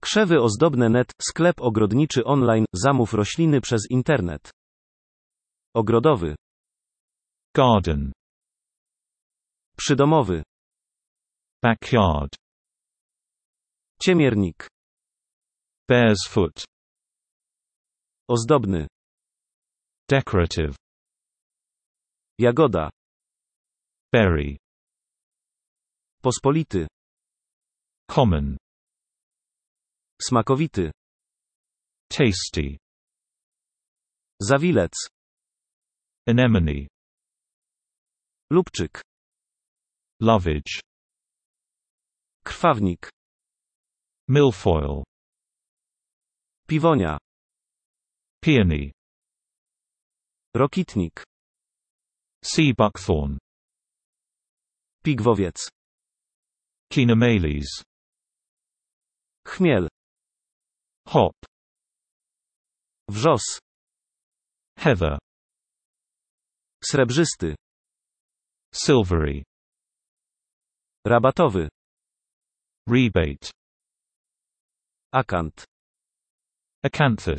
Krzewy ozdobne net, sklep ogrodniczy online, zamów rośliny przez internet. Ogrodowy. Garden. Przydomowy. Backyard. Ciemiernik. Bear's foot. Ozdobny. Decorative. Jagoda. Berry. Pospolity. Common. Smakowity. Tasty. Zawilec. Anemone. Lubczyk. Lovage. Krwawnik. Milfoil. Piwonia. Peony. Rokitnik. Sea buckthorn. Pigwowiec. Kinemales. Chmiel. Hop. Wrzos. Heather. Srebrzysty. Silvery. Rabatowy. Rebate. Akant. Acanthus.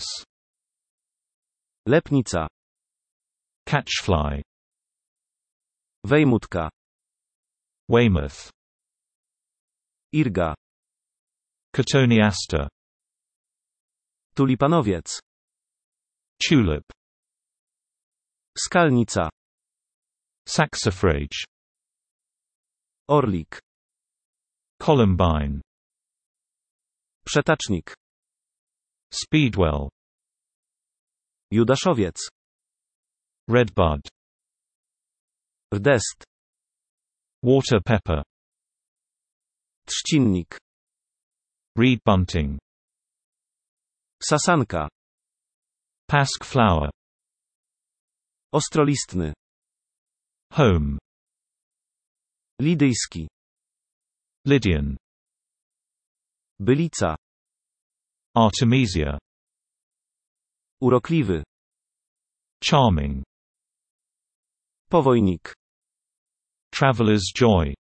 Lepnica. Catchfly. Wejmutka. Weymouth. Irga. Cotoneaster. Tulipanowiec. Tulip. Skalnica. Saxifrage. Orlik. Columbine. Przetacznik. Speedwell. Judaszowiec. Redbud. Rdest. Water pepper. Trzcinnik. Reed bunting. Sasanka. Pasque flower. Ostrolistny. Home. Lidyjski. Lydian. Bylica. Artemisia. Urokliwy. Charming. Powojnik. Traveler's joy.